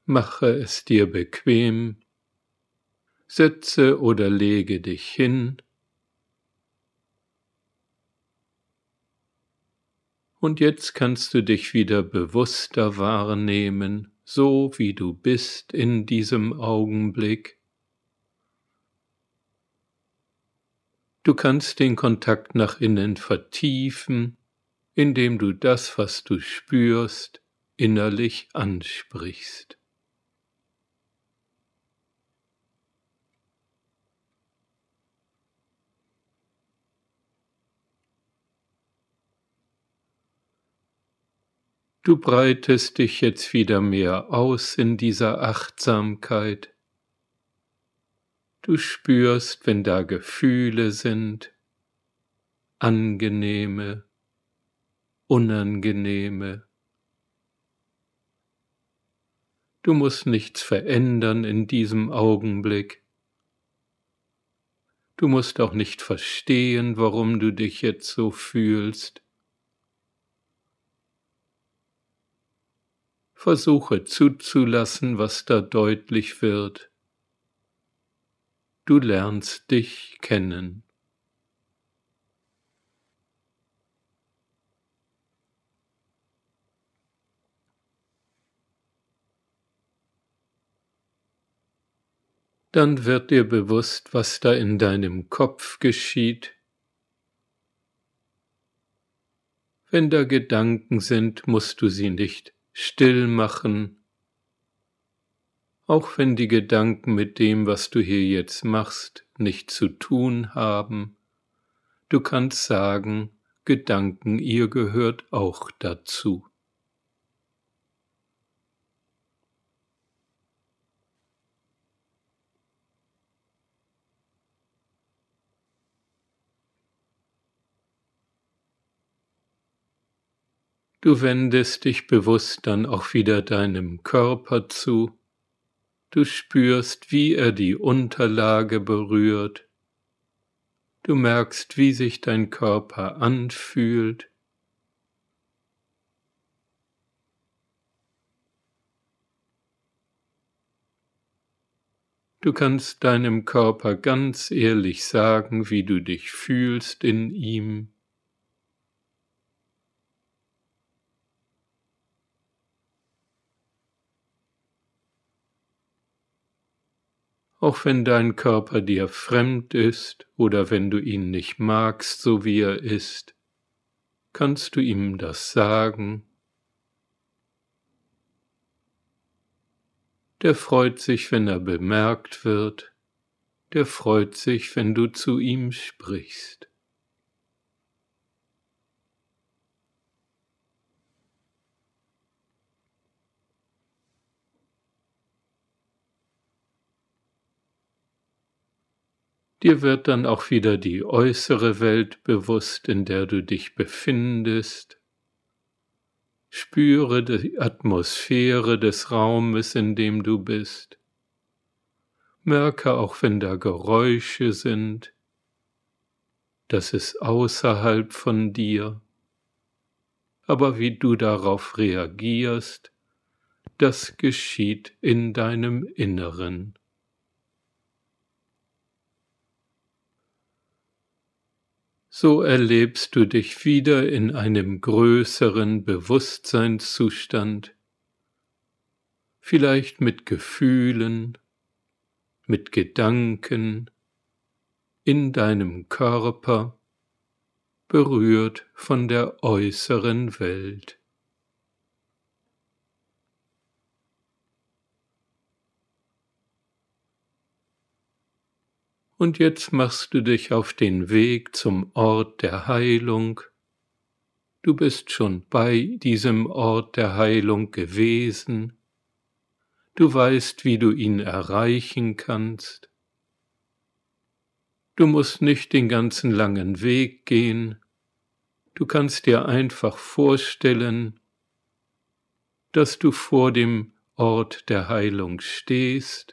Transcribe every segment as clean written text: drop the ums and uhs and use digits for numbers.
Mache es dir bequem, setze oder lege dich hin und jetzt kannst du dich wieder bewusster wahrnehmen, so wie du bist in diesem Augenblick. Du kannst den Kontakt nach innen vertiefen, indem du das, was du spürst, innerlich ansprichst. Du breitest dich jetzt wieder mehr aus in dieser Achtsamkeit. Du spürst, wenn da Gefühle sind, angenehme, unangenehme. Du musst nichts verändern in diesem Augenblick. Du musst auch nicht verstehen, warum du dich jetzt so fühlst. Versuche zuzulassen, was da deutlich wird. Du lernst dich kennen. Dann wird dir bewusst, was da in deinem Kopf geschieht. Wenn da Gedanken sind, musst du sie nicht still machen, auch wenn die Gedanken mit dem, was du hier jetzt machst, nichts zu tun haben. Du kannst sagen, Gedanken, ihr gehört auch dazu. Du wendest dich bewusst dann auch wieder deinem Körper zu. Du spürst, wie er die Unterlage berührt. Du merkst, wie sich dein Körper anfühlt. Du kannst deinem Körper ganz ehrlich sagen, wie du dich fühlst in ihm. Auch wenn dein Körper dir fremd ist oder wenn du ihn nicht magst, so wie er ist, kannst du ihm das sagen. Der freut sich, wenn er bemerkt wird, der freut sich, wenn du zu ihm sprichst. Dir wird dann auch wieder die äußere Welt bewusst, in der du dich befindest. Spüre die Atmosphäre des Raumes, in dem du bist. Merke auch, wenn da Geräusche sind, das ist außerhalb von dir. Aber wie du darauf reagierst, das geschieht in deinem Inneren. So erlebst du dich wieder in einem größeren Bewusstseinszustand, vielleicht mit Gefühlen, mit Gedanken, in deinem Körper, berührt von der äußeren Welt. Und jetzt machst du dich auf den Weg zum Ort der Heilung. Du bist schon bei diesem Ort der Heilung gewesen. Du weißt, wie du ihn erreichen kannst. Du musst nicht den ganzen langen Weg gehen. Du kannst dir einfach vorstellen, dass du vor dem Ort der Heilung stehst.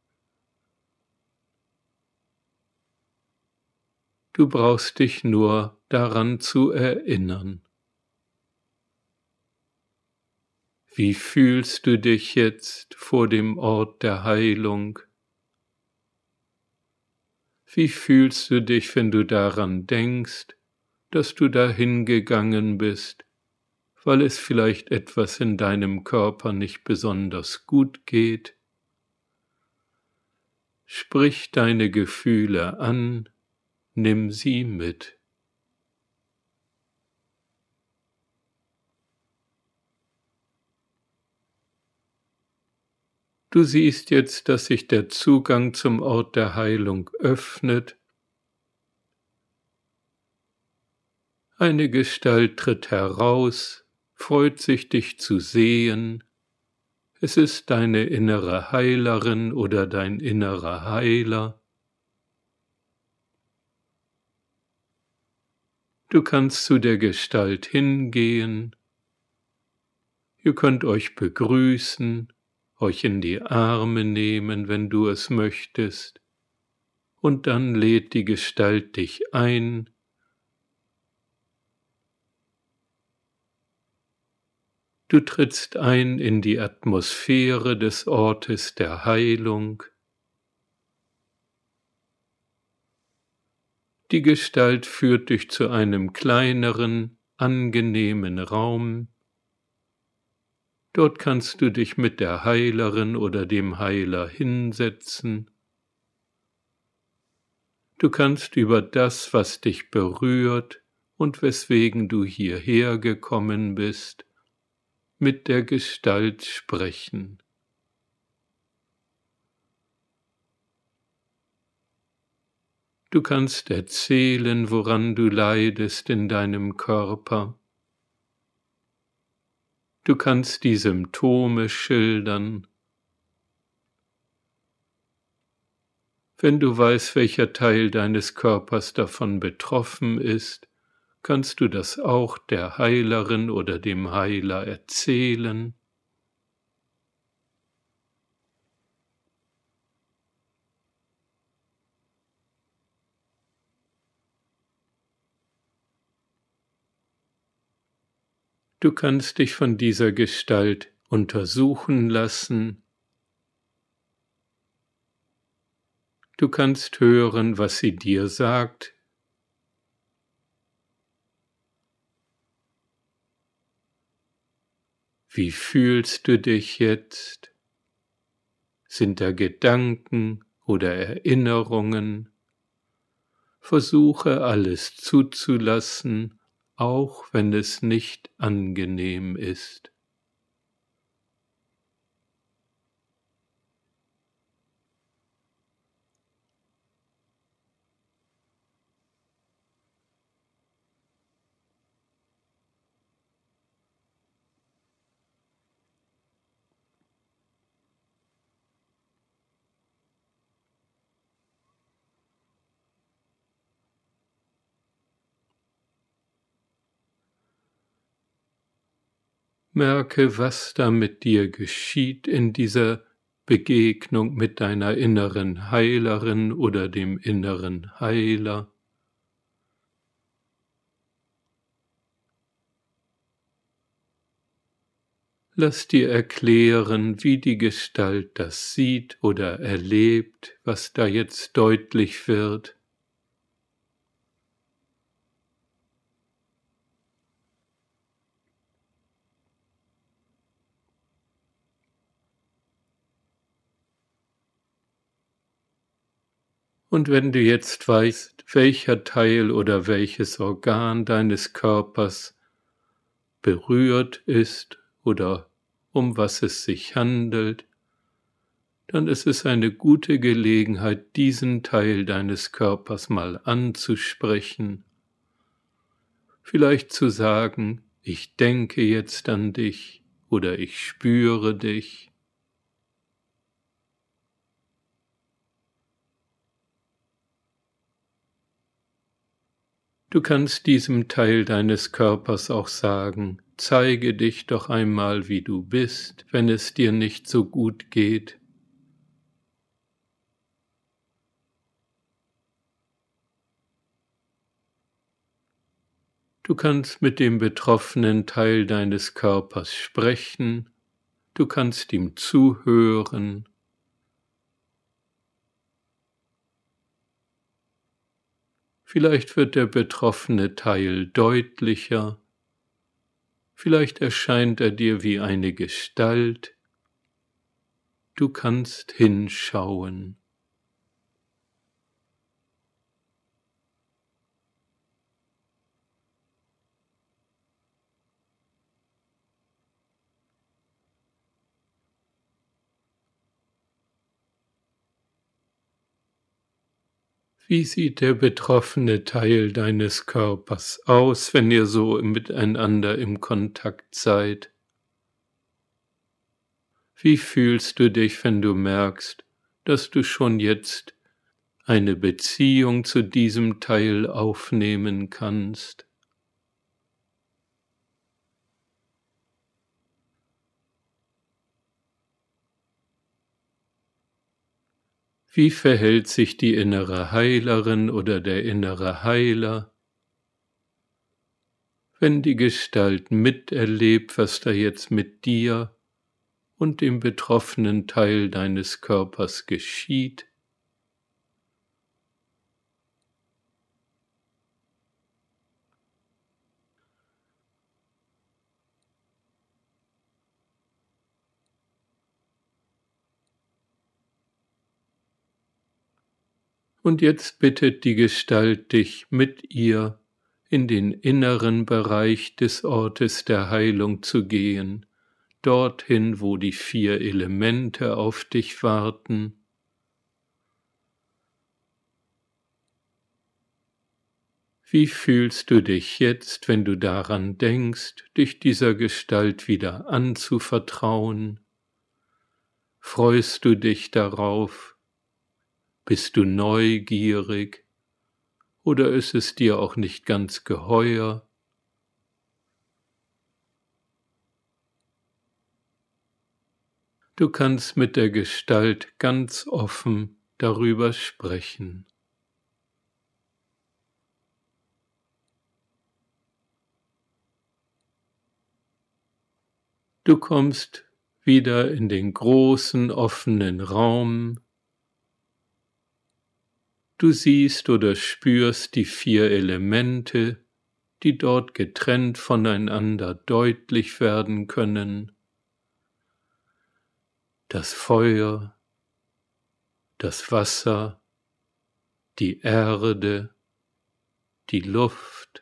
Du brauchst dich nur daran zu erinnern. Wie fühlst du dich jetzt vor dem Ort der Heilung? Wie fühlst du dich, wenn du daran denkst, dass du dahin gegangen bist, weil es vielleicht etwas in deinem Körper nicht besonders gut geht? Sprich deine Gefühle an, nimm sie mit. Du siehst jetzt, dass sich der Zugang zum Ort der Heilung öffnet. Eine Gestalt tritt heraus, freut sich, dich zu sehen. Es ist deine innere Heilerin oder dein innerer Heiler. Du kannst zu der Gestalt hingehen. Ihr könnt euch begrüßen, euch in die Arme nehmen, wenn du es möchtest. Und dann lädt die Gestalt dich ein. Du trittst ein in die Atmosphäre des Ortes der Heilung. Die Gestalt führt dich zu einem kleineren, angenehmen Raum. Dort kannst du dich mit der Heilerin oder dem Heiler hinsetzen. Du kannst über das, was dich berührt und weswegen du hierher gekommen bist, mit der Gestalt sprechen. Du kannst erzählen, woran du leidest in deinem Körper. Du kannst die Symptome schildern. Wenn du weißt, welcher Teil deines Körpers davon betroffen ist, kannst du das auch der Heilerin oder dem Heiler erzählen. Du kannst dich von dieser Gestalt untersuchen lassen. Du kannst hören, was sie dir sagt. Wie fühlst du dich jetzt? Sind da Gedanken oder Erinnerungen? Versuche alles zuzulassen, auch wenn es nicht angenehm ist. Merke, was da mit dir geschieht in dieser Begegnung mit deiner inneren Heilerin oder dem inneren Heiler. Lass dir erklären, wie die Gestalt das sieht oder erlebt, was da jetzt deutlich wird. Und wenn du jetzt weißt, welcher Teil oder welches Organ deines Körpers berührt ist oder um was es sich handelt, dann ist es eine gute Gelegenheit, diesen Teil deines Körpers mal anzusprechen, vielleicht zu sagen, ich denke jetzt an dich oder ich spüre dich. Du kannst diesem Teil deines Körpers auch sagen, zeige dich doch einmal, wie du bist, wenn es dir nicht so gut geht. Du kannst mit dem betroffenen Teil deines Körpers sprechen Du kannst ihm zuhören. Vielleicht wird der betroffene Teil deutlicher. Vielleicht erscheint er dir wie eine Gestalt. Du kannst hinschauen. Wie sieht der betroffene Teil deines Körpers aus, wenn ihr so miteinander im Kontakt seid? Wie fühlst du dich, wenn du merkst, dass du schon jetzt eine Beziehung zu diesem Teil aufnehmen kannst? Wie verhält sich die innere Heilerin oder der innere Heiler, wenn die Gestalt miterlebt, was da jetzt mit dir und dem betroffenen Teil deines Körpers geschieht? Und jetzt bittet die Gestalt dich, mit ihr in den inneren Bereich des Ortes der Heilung zu gehen, dorthin, wo die 4 Elemente auf dich warten. Wie fühlst du dich jetzt, wenn du daran denkst, dich dieser Gestalt wieder anzuvertrauen? Freust du dich darauf? Bist du neugierig? Oder ist es dir auch nicht ganz geheuer? Du kannst mit der Gestalt ganz offen darüber sprechen. Du kommst wieder in den großen offenen Raum. Du siehst oder spürst die 4 Elemente, die dort getrennt voneinander deutlich werden können. Das Feuer, das Wasser, die Erde, die Luft.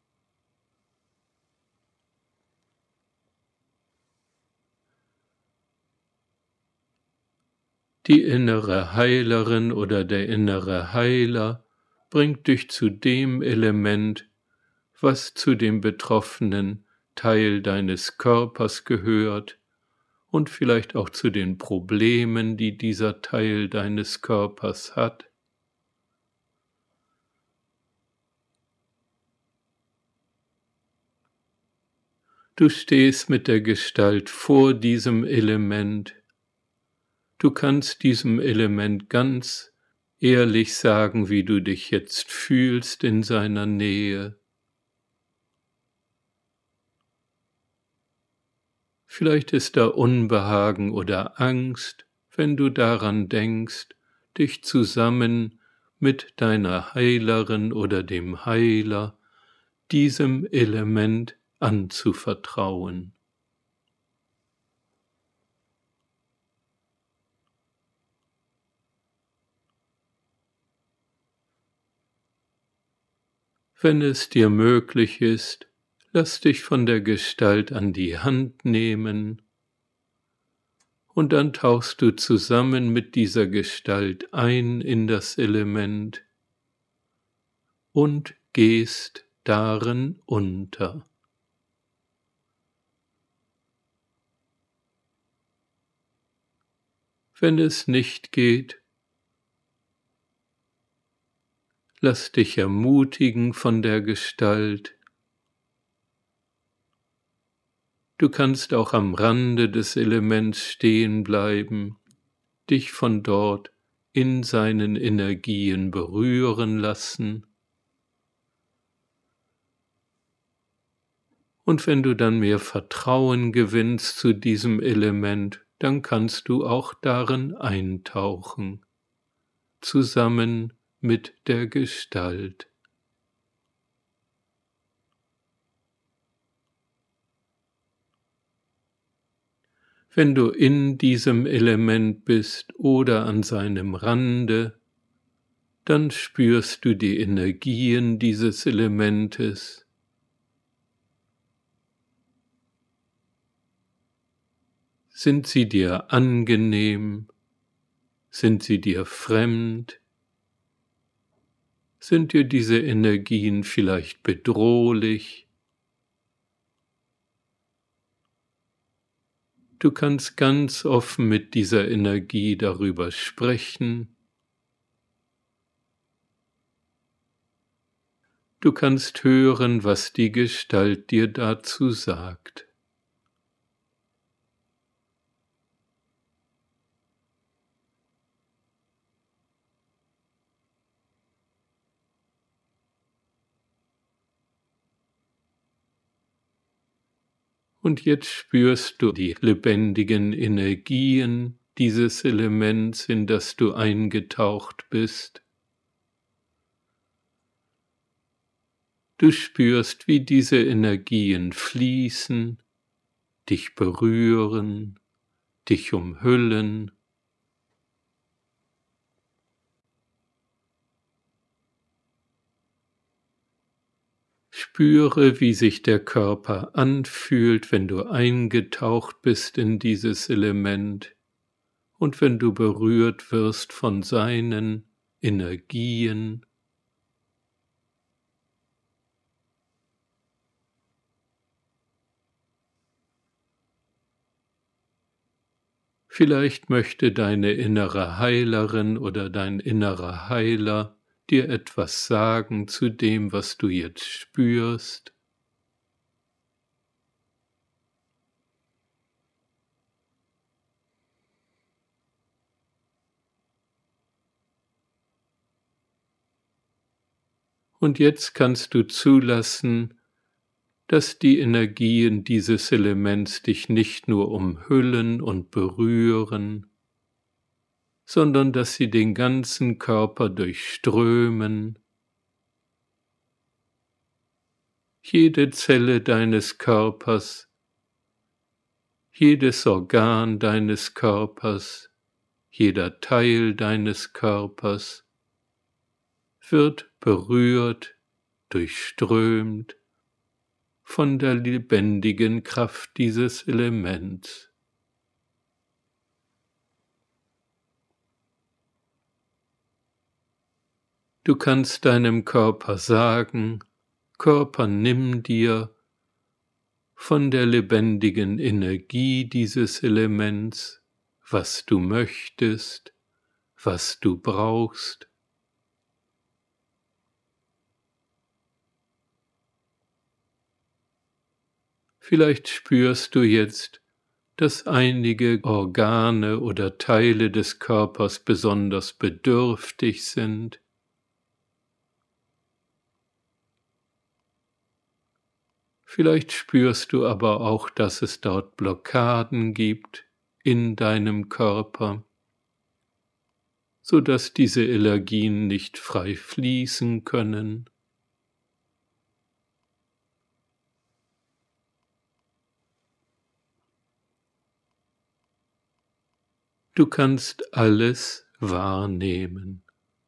Die innere Heilerin oder der innere Heiler bringt dich zu dem Element, was zu dem betroffenen Teil deines Körpers gehört und vielleicht auch zu den Problemen, die dieser Teil deines Körpers hat. Du stehst mit der Gestalt vor diesem Element. Du kannst diesem Element ganz ehrlich sagen, wie du dich jetzt fühlst in seiner Nähe. Vielleicht ist da Unbehagen oder Angst, wenn du daran denkst, dich zusammen mit deiner Heilerin oder dem Heiler diesem Element anzuvertrauen. Wenn es dir möglich ist, lass dich von der Gestalt an die Hand nehmen und dann tauchst du zusammen mit dieser Gestalt ein in das Element und gehst darin unter. Wenn es nicht geht, lass dich ermutigen von der Gestalt. Du kannst auch am Rande des Elements stehen bleiben, dich von dort in seinen Energien berühren lassen Und wenn du dann mehr Vertrauen gewinnst zu diesem Element, dann kannst du auch darin eintauchen, zusammen mit der Gestalt. Wenn du in diesem Element bist oder an seinem Rande, dann spürst du die Energien dieses Elementes. Sind sie dir angenehm? Sind sie dir fremd? Sind dir diese Energien vielleicht bedrohlich? Du kannst ganz offen mit dieser Energie darüber sprechen. Du kannst hören, was die Gestalt dir dazu sagt. Und jetzt spürst du die lebendigen Energien dieses Elements, in das du eingetaucht bist. Du spürst, wie diese Energien fließen, dich berühren, dich umhüllen. Spüre, wie sich der Körper anfühlt, wenn du eingetaucht bist in dieses Element und wenn du berührt wirst von seinen Energien. Vielleicht möchte deine innere Heilerin oder dein innerer Heiler dir etwas sagen zu dem, was du jetzt spürst. Und jetzt kannst du zulassen, dass die Energien dieses Elements dich nicht nur umhüllen und berühren, sondern dass sie den ganzen Körper durchströmen. Jede Zelle deines Körpers, jedes Organ deines Körpers, jeder Teil deines Körpers wird berührt, durchströmt von der lebendigen Kraft dieses Elements. Du kannst deinem Körper sagen: Körper, nimm dir von der lebendigen Energie dieses Elements, was du möchtest, was du brauchst. Vielleicht spürst du jetzt, dass einige Organe oder Teile des Körpers besonders bedürftig sind. Vielleicht spürst du aber auch, dass es dort Blockaden gibt in deinem Körper, sodass diese Energien nicht frei fließen können. Du kannst alles wahrnehmen.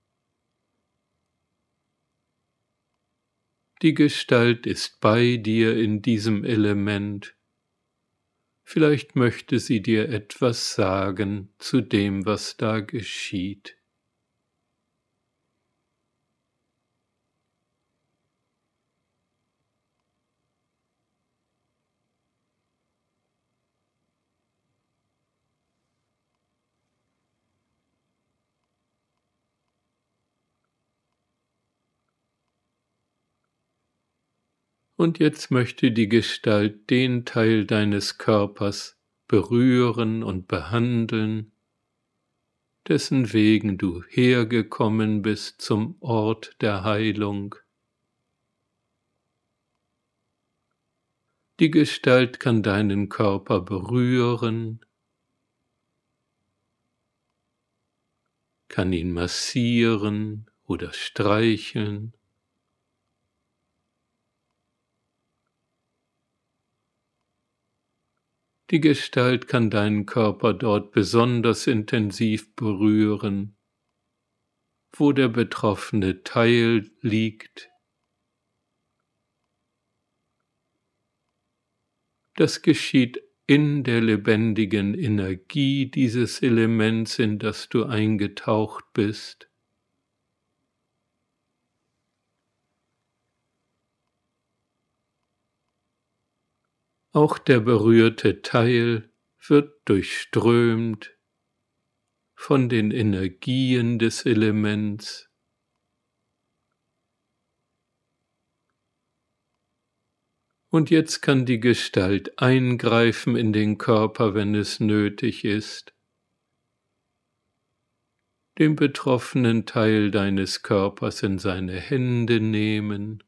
Die Gestalt ist bei dir in diesem Element. Vielleicht möchte sie dir etwas sagen zu dem, was da geschieht. Und jetzt möchte die Gestalt den Teil deines Körpers berühren und behandeln, dessen wegen du hergekommen bist zum Ort der Heilung. Die Gestalt kann deinen Körper berühren, kann ihn massieren oder streicheln. Die Gestalt kann deinen Körper dort besonders intensiv berühren, wo der betroffene Teil liegt. Das geschieht in der lebendigen Energie dieses Elements, in das du eingetaucht bist. Auch der berührte Teil wird durchströmt von den Energien des Elements. Und jetzt kann die Gestalt eingreifen in den Körper, wenn es nötig ist, den betroffenen Teil deines Körpers in seine Hände nehmen,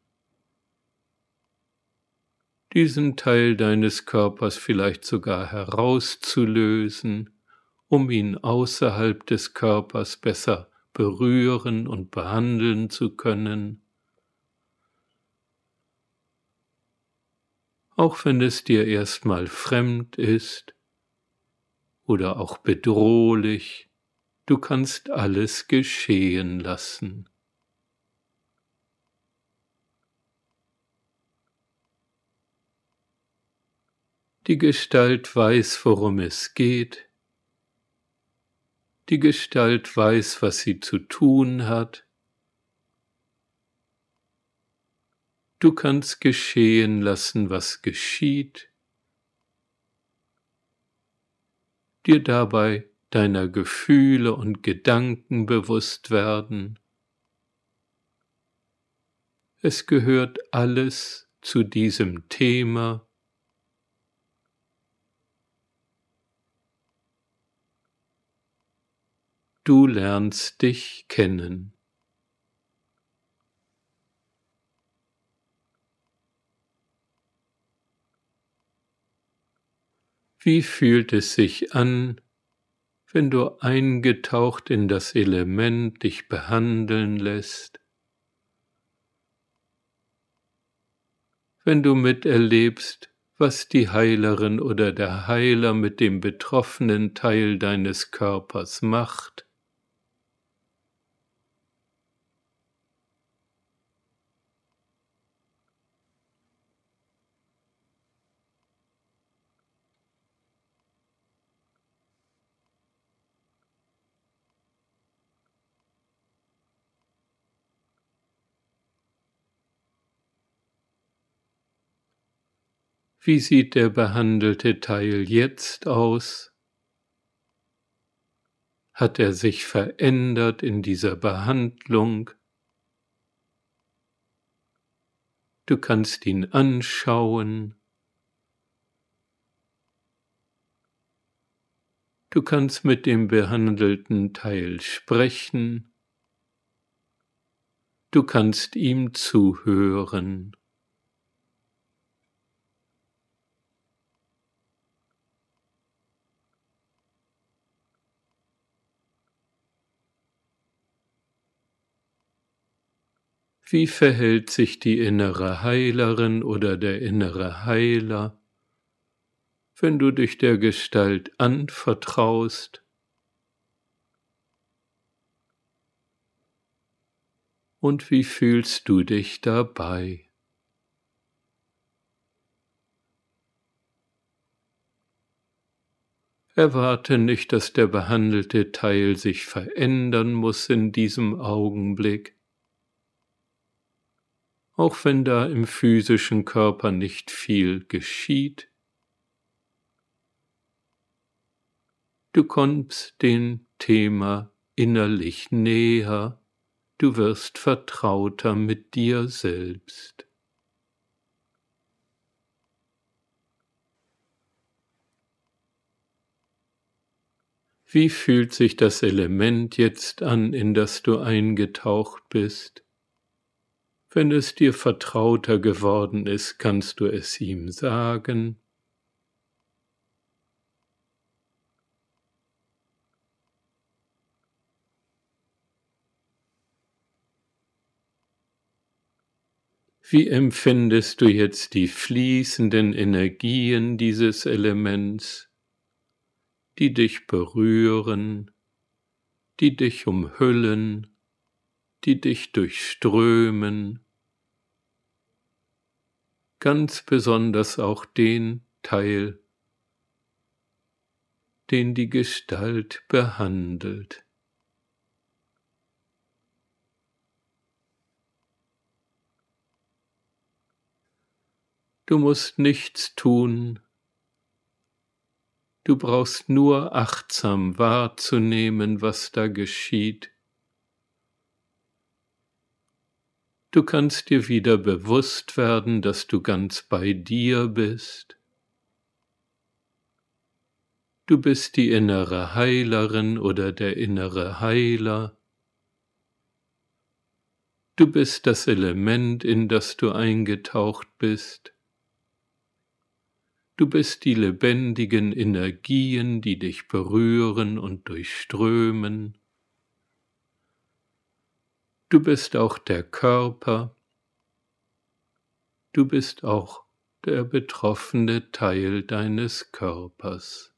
diesen Teil deines Körpers vielleicht sogar herauszulösen, um ihn außerhalb des Körpers besser berühren und behandeln zu können. Auch wenn es dir erstmal fremd ist oder auch bedrohlich, du kannst alles geschehen lassen. Die Gestalt weiß, worum es geht. Die Gestalt weiß, was sie zu tun hat. Du kannst geschehen lassen, was geschieht, dir dabei deiner Gefühle und Gedanken bewusst werden. Es gehört alles zu diesem Thema. Du lernst dich kennen. Wie fühlt es sich an, wenn du eingetaucht in das Element dich behandeln lässt? Wenn du miterlebst, was die Heilerin oder der Heiler mit dem betroffenen Teil deines Körpers macht? Wie sieht der behandelte Teil jetzt aus? Hat er sich verändert in dieser Behandlung? Du kannst ihn anschauen. Du kannst mit dem behandelten Teil sprechen. Du kannst ihm zuhören. Wie verhält sich die innere Heilerin oder der innere Heiler, wenn du dich der Gestalt anvertraust? Und wie fühlst du dich dabei? Erwarte nicht, dass der behandelte Teil sich verändern muss in diesem Augenblick. Auch wenn da im physischen Körper nicht viel geschieht. Du kommst dem Thema innerlich näher, du wirst vertrauter mit dir selbst. Wie fühlt sich das Element jetzt an, in das du eingetaucht bist? Wenn es dir vertrauter geworden ist, kannst du es ihm sagen. Wie empfindest du jetzt die fließenden Energien dieses Elements, die dich berühren, die dich umhüllen, die dich durchströmen, ganz besonders auch den Teil, den die Gestalt behandelt. Du musst nichts tun, du brauchst nur achtsam wahrzunehmen, was da geschieht. Du kannst dir wieder bewusst werden, dass du ganz bei dir bist. Du bist die innere Heilerin oder der innere Heiler. Du bist das Element, in das du eingetaucht bist. Du bist die lebendigen Energien, die dich berühren und durchströmen. Du bist auch der Körper. Du bist auch der betroffene Teil deines Körpers.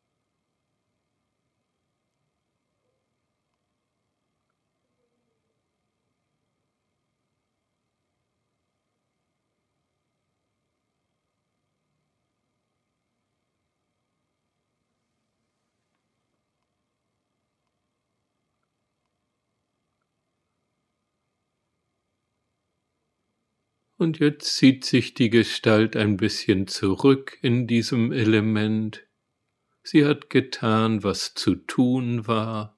Und jetzt zieht sich die Gestalt ein bisschen zurück in diesem Element. Sie hat getan, was zu tun war.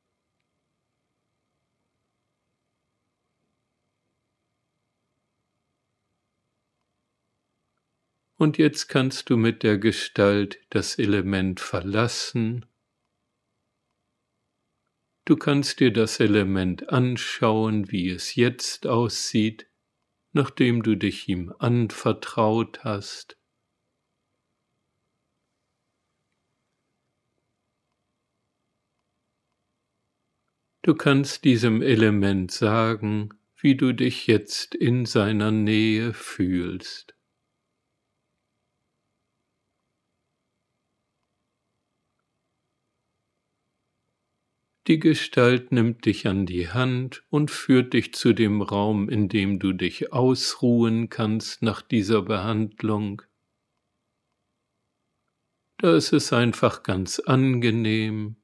Und jetzt kannst du mit der Gestalt das Element verlassen. Du kannst dir das Element anschauen, wie es jetzt aussieht, nachdem du dich ihm anvertraut hast. Du kannst diesem Element sagen, wie du dich jetzt in seiner Nähe fühlst. Die Gestalt nimmt dich an die Hand und führt dich zu dem Raum, in dem du dich ausruhen kannst nach dieser Behandlung. Da ist es einfach ganz angenehm.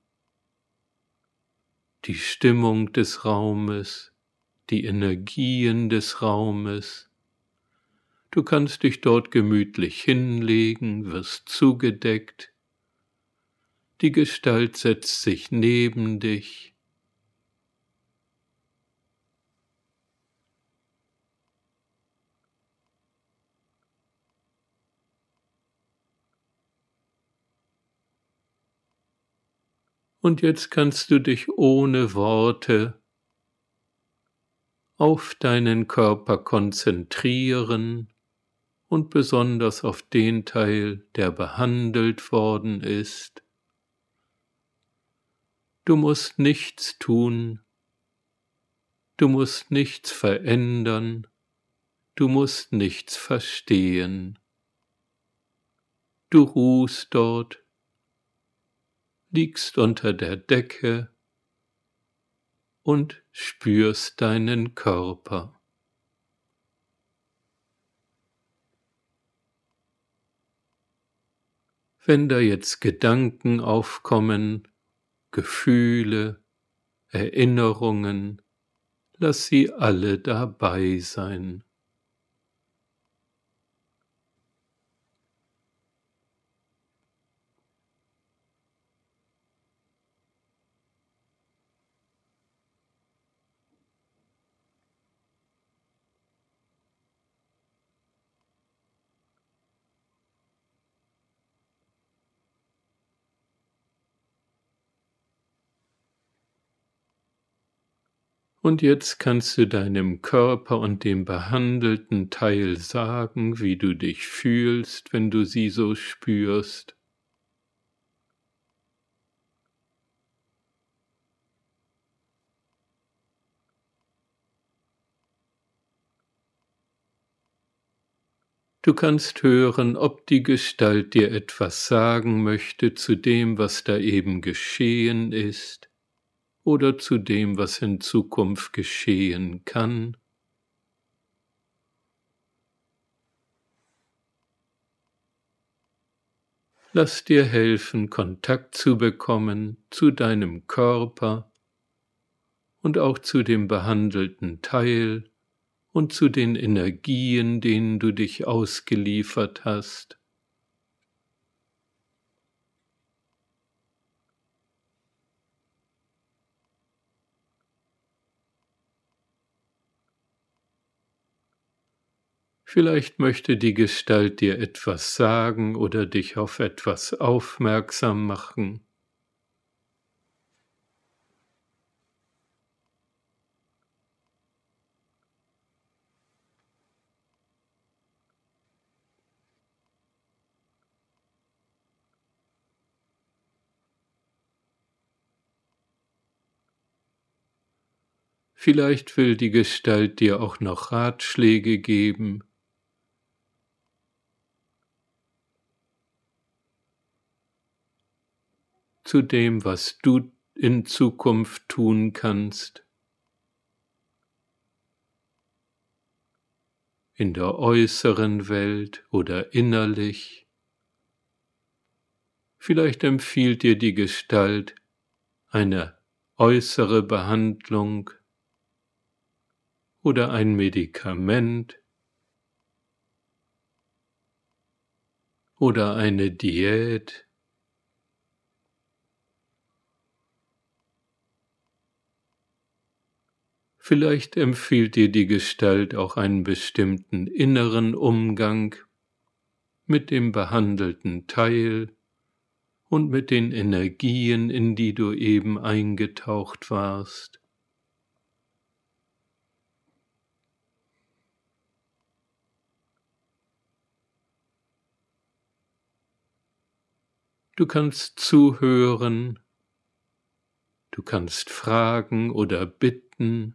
Die Stimmung des Raumes, die Energien des Raumes. Du kannst dich dort gemütlich hinlegen, wirst zugedeckt. Die Gestalt setzt sich neben dich. Und jetzt kannst du dich ohne Worte auf deinen Körper konzentrieren und besonders auf den Teil, der behandelt worden ist. Du musst nichts tun, du musst nichts verändern, du musst nichts verstehen. Du ruhst dort, liegst unter der Decke und spürst deinen Körper. Wenn da jetzt Gedanken aufkommen, Gefühle, Erinnerungen, lass sie alle dabei sein. Und jetzt kannst du deinem Körper und dem behandelten Teil sagen, wie du dich fühlst, wenn du sie so spürst. Du kannst hören, ob die Gestalt dir etwas sagen möchte zu dem, was da eben geschehen ist, oder zu dem, was in Zukunft geschehen kann. Lass dir helfen, Kontakt zu bekommen zu deinem Körper und auch zu dem behandelten Teil und zu den Energien, denen du dich ausgeliefert hast. Vielleicht möchte die Gestalt dir etwas sagen oder dich auf etwas aufmerksam machen. Vielleicht will die Gestalt dir auch noch Ratschläge geben. Zu dem, was du in Zukunft tun kannst. In der äußeren Welt oder innerlich. Vielleicht empfiehlt dir die Gestalt eine äußere Behandlung oder ein Medikament oder eine Diät. Vielleicht empfiehlt dir die Gestalt auch einen bestimmten inneren Umgang mit dem behandelten Teil und mit den Energien, in die du eben eingetaucht warst. Du kannst zuhören, du kannst fragen oder bitten.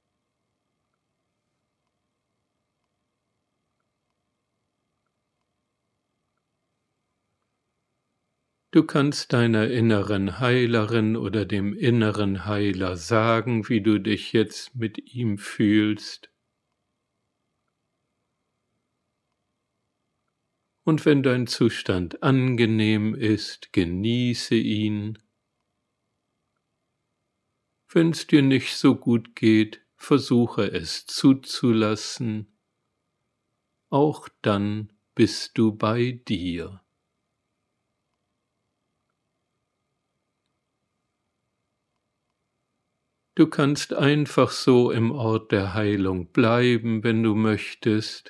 Du kannst deiner inneren Heilerin oder dem inneren Heiler sagen, wie du dich jetzt mit ihm fühlst. Und wenn dein Zustand angenehm ist, genieße ihn. Wenn es dir nicht so gut geht, versuche es zuzulassen. Auch dann bist du bei dir. Du kannst einfach so im Ort der Heilung bleiben, wenn du möchtest.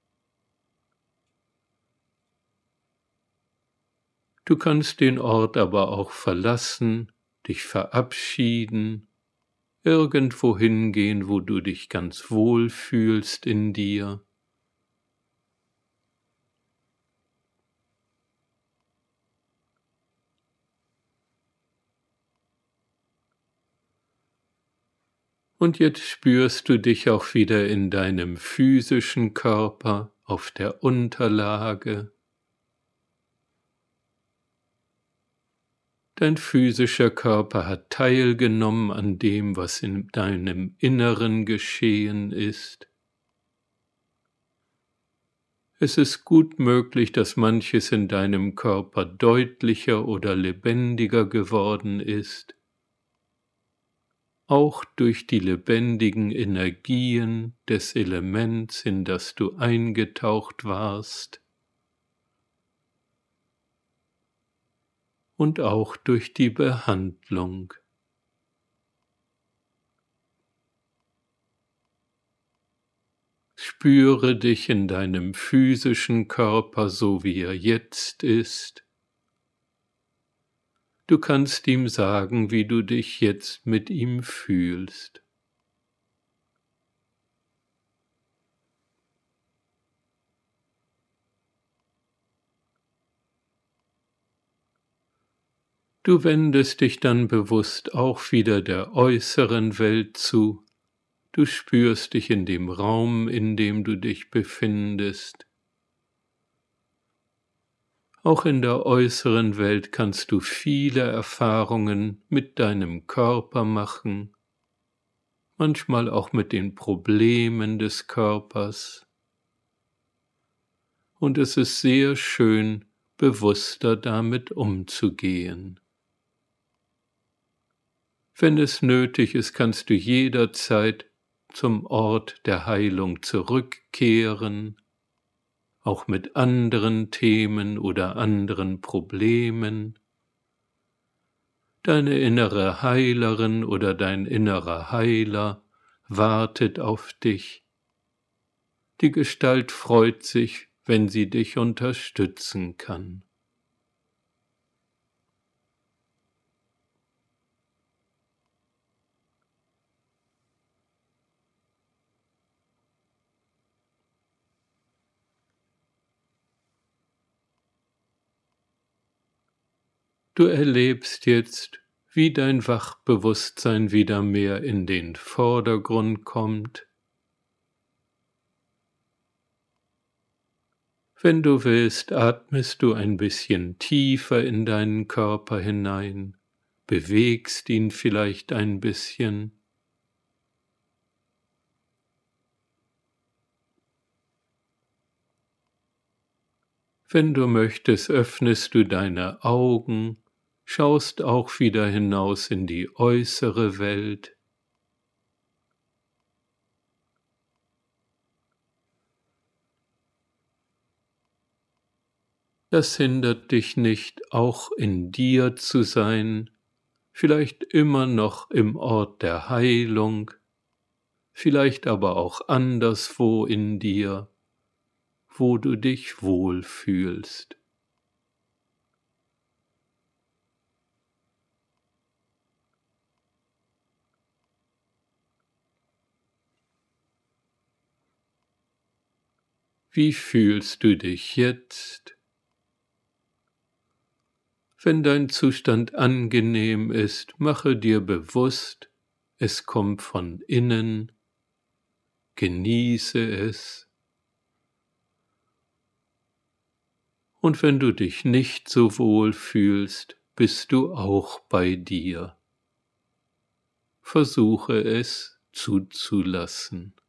Du kannst den Ort aber auch verlassen, dich verabschieden, irgendwo hingehen, wo du dich ganz wohl fühlst in dir. Und jetzt spürst du dich auch wieder in deinem physischen Körper auf der Unterlage. Dein physischer Körper hat teilgenommen an dem, was in deinem Inneren geschehen ist. Es ist gut möglich, dass manches in deinem Körper deutlicher oder lebendiger geworden ist, auch durch die lebendigen Energien des Elements, in das du eingetaucht warst, und auch durch die Behandlung. Spüre dich in deinem physischen Körper, so wie er jetzt ist. Du kannst ihm sagen, wie du dich jetzt mit ihm fühlst. Du wendest dich dann bewusst auch wieder der äußeren Welt zu. Du spürst dich in dem Raum, in dem du dich befindest. Auch in der äußeren Welt kannst du viele Erfahrungen mit deinem Körper machen, manchmal auch mit den Problemen des Körpers. Und es ist sehr schön, bewusster damit umzugehen. Wenn es nötig ist, kannst du jederzeit zum Ort der Heilung zurückkehren, auch mit anderen Themen oder anderen Problemen. Deine innere Heilerin oder dein innerer Heiler wartet auf dich. Die Gestalt freut sich, wenn sie dich unterstützen kann. Du erlebst jetzt, wie dein Wachbewusstsein wieder mehr in den Vordergrund kommt. Wenn du willst, atmest du ein bisschen tiefer in deinen Körper hinein, bewegst ihn vielleicht ein bisschen. Wenn du möchtest, öffnest du deine Augen, schaust auch wieder hinaus in die äußere Welt. Das hindert dich nicht, auch in dir zu sein, vielleicht immer noch im Ort der Heilung, vielleicht aber auch anderswo in dir, wo du dich wohlfühlst. Wie fühlst du dich jetzt? Wenn dein Zustand angenehm ist, mache dir bewusst, es kommt von innen, genieße es. Und wenn du dich nicht so wohl fühlst, bist du auch bei dir. Versuche es zuzulassen.